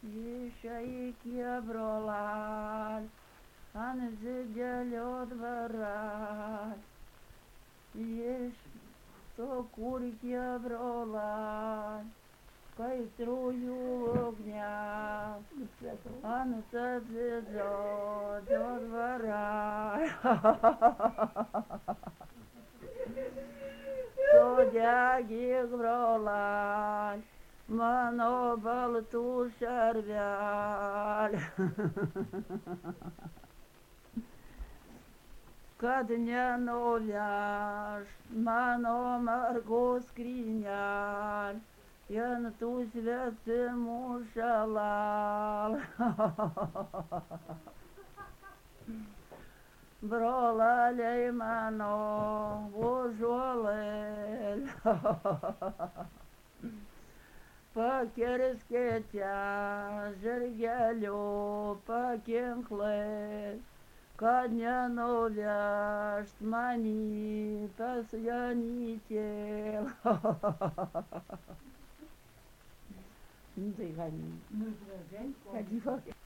Išeikė brolal, ant didelio dvara. Iš sukurkė brolal, kaitrųjų ugnias, ant didelio dvara. Sudegyk brolal, mano baltų šarvelė, kad nenuveš mano margų skrynelė ant tų svetimų šalal. Brolaliai mano užuolėlė, pakirskite žirgelių pakinklais, kad nenuvešt mani pas Janytėlą. Tai ką, Nu, gražiai. kad